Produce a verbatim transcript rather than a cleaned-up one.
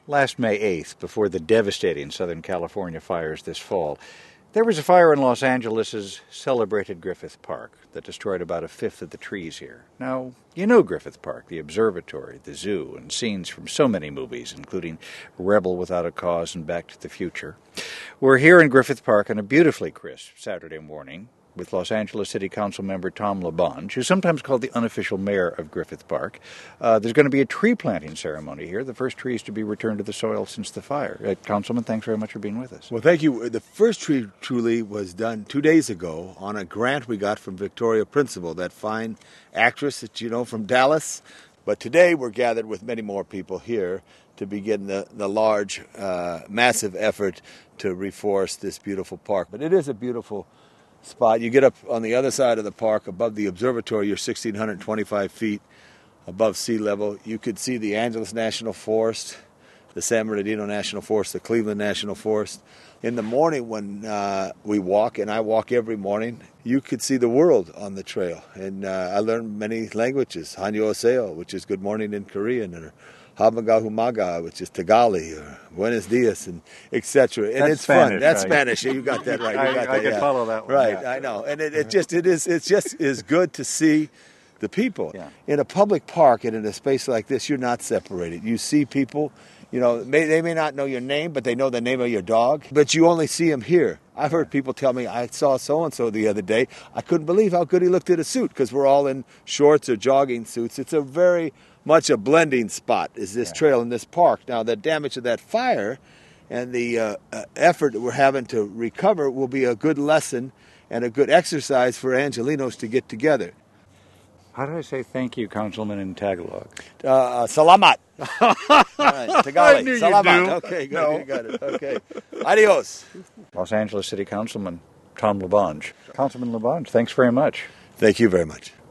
Last May eighth, before the devastating Southern California fires this fall, there was a fire in Los Angeles' celebrated Griffith Park that destroyed about a fifth of the trees here. Now, you know Griffith Park, the observatory, the zoo, and scenes from so many movies, including Rebel Without a Cause and Back to the Future. We're here in Griffith Park on a beautifully crisp Saturday morning with Los Angeles City Council member Tom LaBonge, who's sometimes called the unofficial mayor of Griffith Park. Uh, there's going to be a tree planting ceremony here, the first trees to be returned to the soil since the fire. Uh, Councilman, thanks very much for being with us. Well, thank you. The first tree truly was done two days ago on a grant we got from Victoria Principal, that fine actress that you know from Dallas. But today we're gathered with many more people here to begin the, the large, uh, massive effort to reforest this beautiful park. But it is a beautiful spot. You get up on the other side of the park above the observatory, you're one thousand six hundred twenty-five feet above sea level. You could see the Angeles National Forest, the San Bernardino National Forest, the Cleveland National Forest. In the morning when uh, we walk, and I walk every morning, you could see the world on the trail. And uh, I learned many languages, Annyeonghaseyo, which is good morning in Korean, or Habagahumaga, which is Tagalog, or Buenos Dias, and et cetera. And That's it's Spanish, fun. That's right? Spanish. You got that right. You I, got I that, can yeah. follow that one. Right, yeah. I know. And it, it just it is it just is good to see the people. Yeah. In a public park and in a space like this, you're not separated. You see people. You know, may, they may not know your name, but they know the name of your dog. But you only see them here. I've heard people tell me, I saw so-and-so the other day. I couldn't believe how good he looked in a suit, because we're all in shorts or jogging suits. It's a very much a blending spot, is this yeah. trail in this park. Now, the damage of that fire and the uh, uh, effort that we're having to recover will be a good lesson and a good exercise for Angelinos to get together. How do I say thank you, Councilman, in Tagalog? Uh, salamat. All right, Tagalog. I knew you'd Salamat. do. Okay, good. No. You got it. Okay. Adios. Los Angeles City Councilman Tom LaBonge. Councilman LaBonge, thanks very much. Thank you very much.